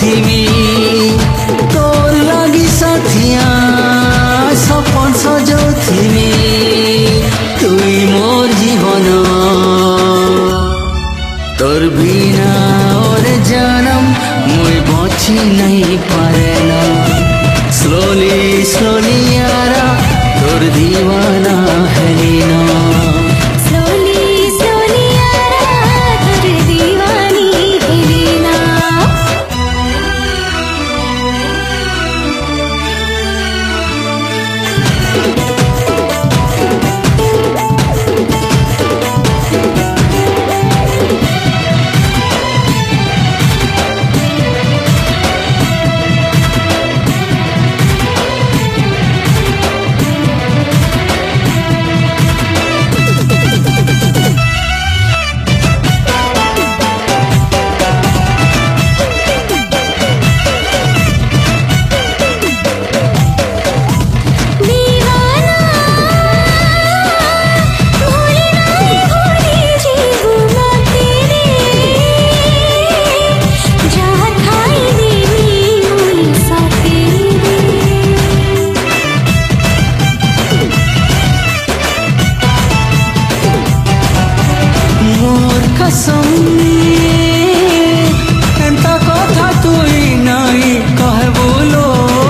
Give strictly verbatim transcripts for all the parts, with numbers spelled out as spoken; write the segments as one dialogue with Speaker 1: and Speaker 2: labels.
Speaker 1: थिमी तोर लगी साथिया सपन सजौ थिमी तुई मोर जीवन तोर बिना और जन्म मुई बची नहीं पारे ना स्लोली स्लोली यारा तोर दीवाना है ना एंता कथा तुई नहीं कहे बोलो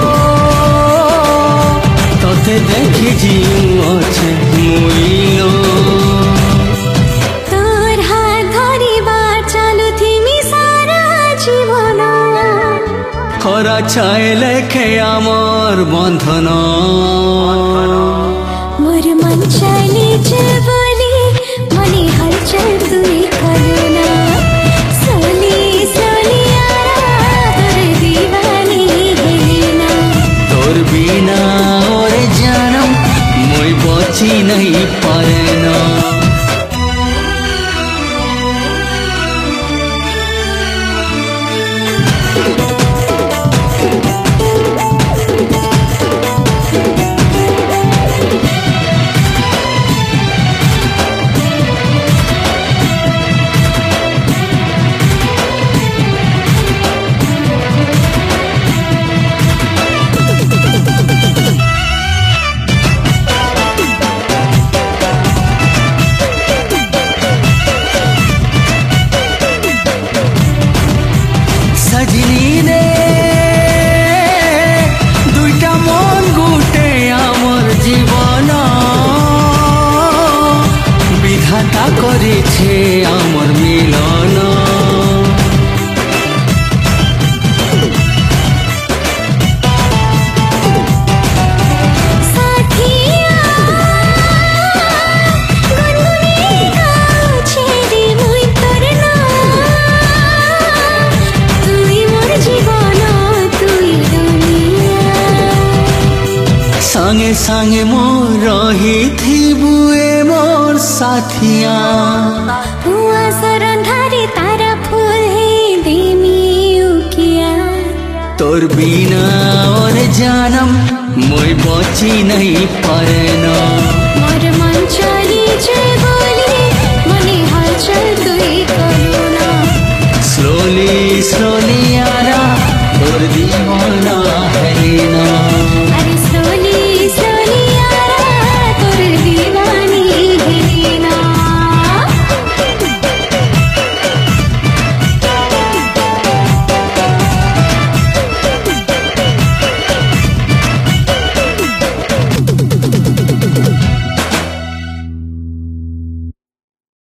Speaker 1: तोते देखी जीव अच्छे मुइलो
Speaker 2: तोर हाथ धरी बार चालू थिमी सारा जीवन
Speaker 1: खरा छाए लेखे आमर बंधन
Speaker 2: मोर मन चली बोली मनी हलचल तुई करना सोली सोली यारा तोर दीवानी हेना
Speaker 1: तोर बिना और जन्म मुई बची नहीं पारे ना सजनी रे दुईटा मन गुटे आमर जीवन विधाता करेछे आमर मिलन संगे संगे मोर रही थी बुए मोर साथिया
Speaker 2: हुआ सरंधारी तारा फूल है देमी उकिया
Speaker 1: तोर बिना और जन्म मुई बची नहीं पारे ना
Speaker 2: मोर मन